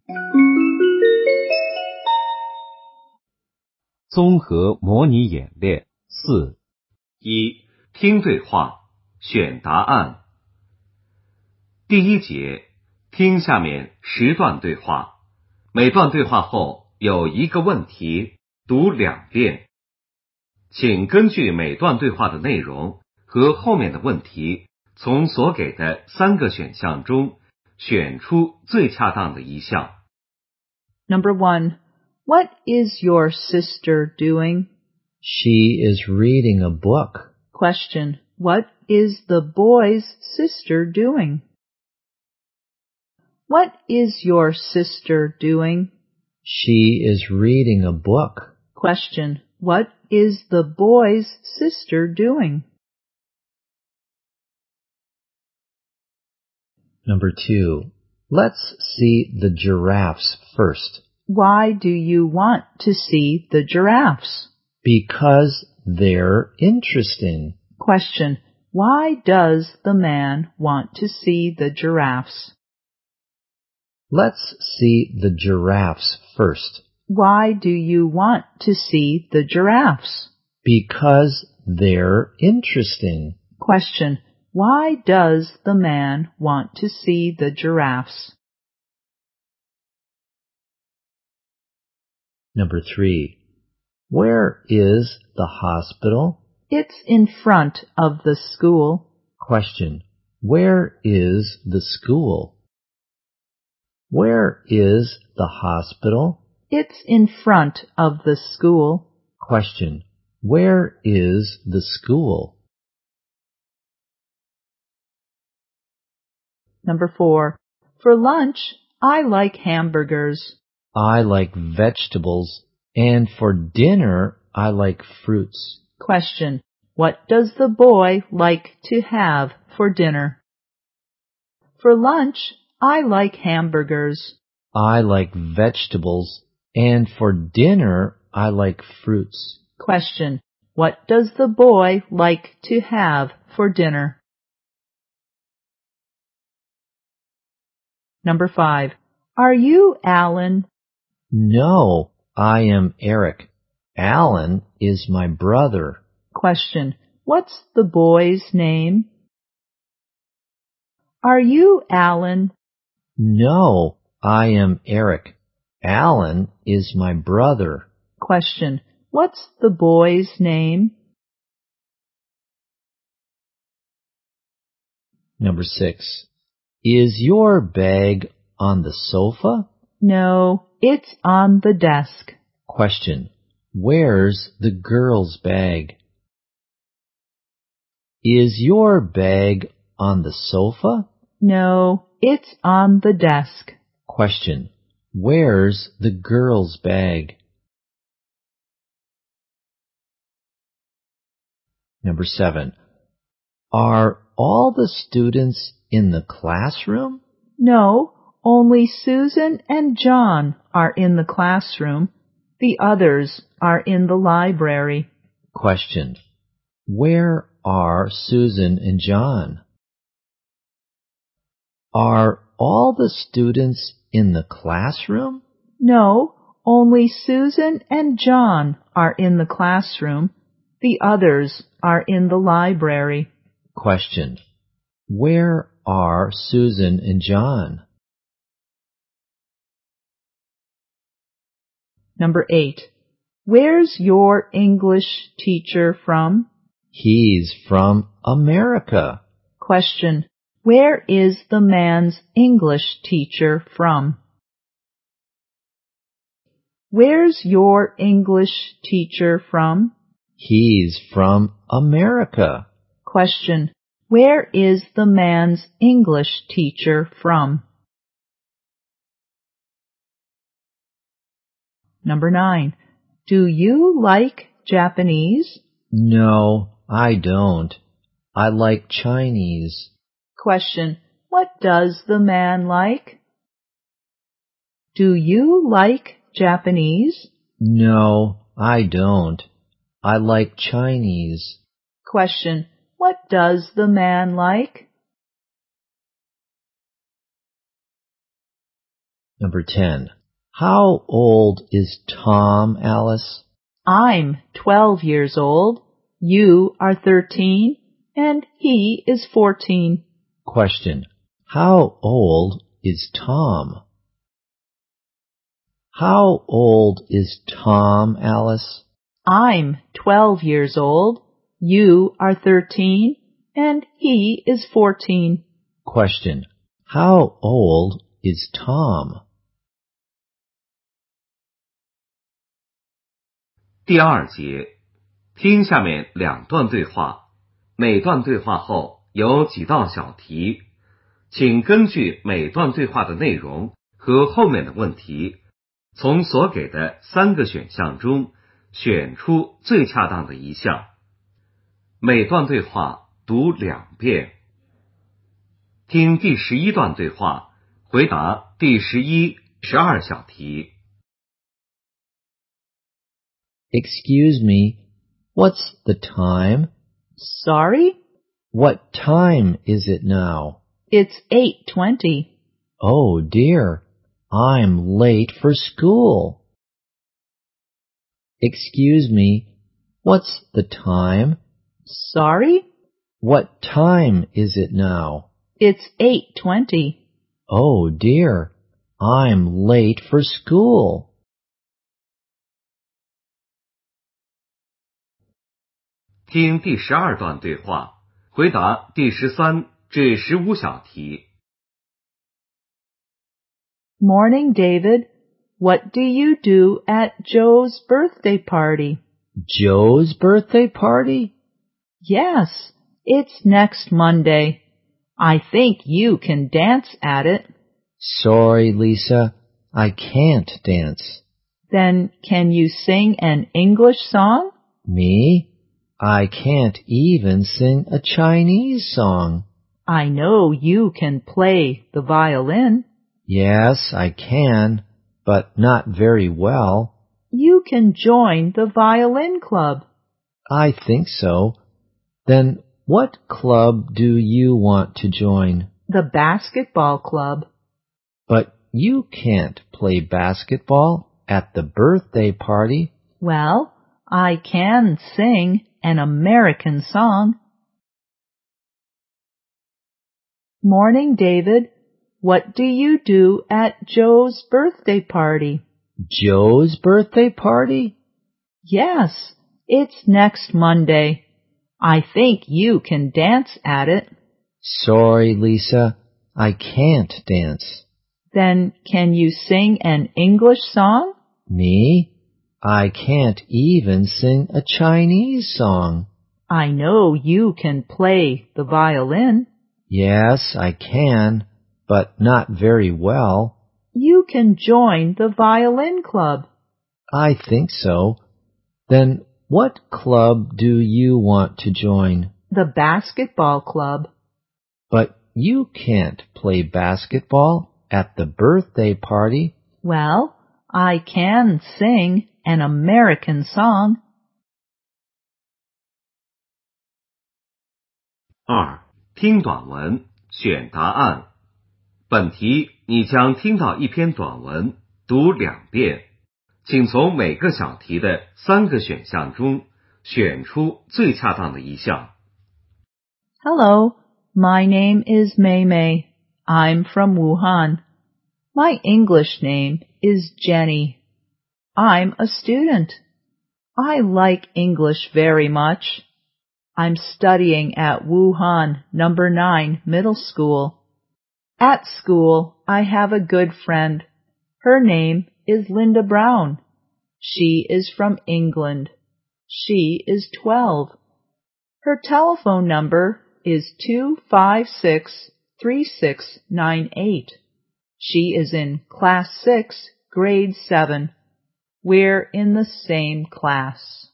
综合模拟演练4。 一、听对话，选答案。第一节，听下面10段对话，每段对话后有一个问题，读2遍。请根据每段对话的内容和后面的问题，从所给的3个选项中选出最恰当的一项。 Number 1. What is your sister doing? She is reading a book. Question. What is the boy's sister doing? What is your sister doing? She is reading a book. Question. What is the boy's sister doing? Number 2. Let's see the giraffes first. Why do you want to see the giraffes? Because they're interesting. Question. Why does the man want to see the giraffes? Let's see the giraffes first. Why do you want to see the giraffes? Because they're interesting. Question. Why does the man want to see the giraffes? Number 3. Where is the hospital? It's in front of the school. Question. Where is the school? Where is the hospital? It's in front of the school. Question. Where is the school? Number 4. For lunch, I like hamburgers. I like vegetables, and for dinner, I like fruits. Question. What does the boy like to have for dinner? For lunch, I like hamburgers. I like vegetables, and for dinner, I like fruits. Question. What does the boy like to have for dinner? Number 5. Are you Alan? No, I am Eric. Alan is my brother. Question. What's the boy's name? Are you Alan? No, I am Eric. Alan is my brother. Question. What's the boy's name? Number 6. Is your bag on the sofa? No, it's on the desk. Question. Where's the girl's bag? Is your bag on the sofa? No, it's on the desk. Question. Where's the girl's bag? Number 7. Are all the students in the classroom? No, only Susan and John are in the classroom. The others are in the library. Question. Where are Susan and John? Are all the students in the classroom? No, only Susan and John are in the classroom. The others are in the library. Question. Where are Susan and John? Number 8. Where's your English teacher from? He's from America. Question. Where is the man's English teacher from? Where's your English teacher from? He's from America. Question. Where is the man's English teacher from? Number 9. Do you like Japanese? No, I don't. I like Chinese. Question. What does the man like? Do you like Japanese? No, I don't. I like Chinese. Question. What does the man like? Number 10. How old is Tom, Alice? I'm 12 years old. You are 13, and he is 14. Question. How old is Tom? How old is Tom, Alice? I'm 12 years old. You are 13, and he is 14. Question. How old is Tom? 第二节，听下面两段对话，每段对话后有几道小题，请根据每段对话的内容和后面的问题，从所给的3个选项中选出最恰当的一项。每段对话读2遍。听第11段对话，回答第11、12小题。 Excuse me, what's the time? Sorry? What time is it now? It's 8:20. Oh dear, I'm late for school. Excuse me, what's the time? Sorry? What time is it now? It's 8:20. Oh dear, I'm late for school. 听第12段对话，回答第13至15小题。 Morning, David. What do you do at Joe's birthday party? Joe's birthday party? Yes, it's next Monday. I think you can dance at it. Sorry, Lisa, I can't dance. Then can you sing an English song? Me? I can't even sing a Chinese song. I know you can play the violin. Yes, I can, but not very well. You can join the violin club. I think so. Then what club do you want to join? The basketball club. But you can't play basketball at the birthday party. Well, I can sing an American song. Morning, David. What do you do at Joe's birthday party? Joe's birthday party? Yes, it's next Monday. I think you can dance at it. Sorry, Lisa, I can't dance. Then can you sing an English song? Me? I can't even sing a Chinese song. I know you can play the violin. Yes, I can, but not very well. You can join the violin club. I think so. Then what club do you want to join? The basketball club. But you can't play basketball at the birthday party. Well, I can sing an American song. 2. 听短文，选答案。本题你将听到一篇短文，读2遍，请从每个小题的3个选项中选出最恰当的一项。 Hello, my name is Mei Mei. I'm from Wuhan. My English name is Jenny. I'm a student. I like English very much. I'm studying at Wuhan No. 9 Middle School. At school, I have a good friend. Her name is Linda Brown. She is from England. She is 12. Her telephone number is 256-3698. She is in Class 6, Grade 7. We're in the same class.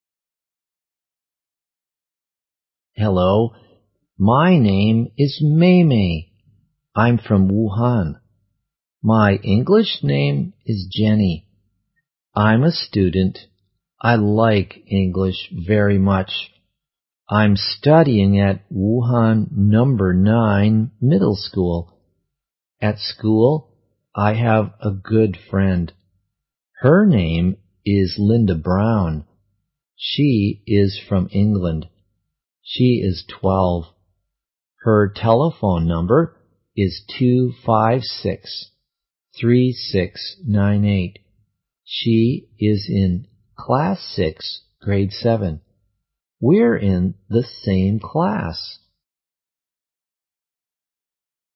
Hello, my name is Mei Mei. I'm from Wuhan. My English name is Jenny. I'm a student. I like English very much. I'm studying at Wuhan No. 9 Middle School. At school, I have a good friend. Her name is Linda Brown. She is from England. She is 12. Her telephone number is 256-3698. She is in Class 6, Grade 7. We're in the same class.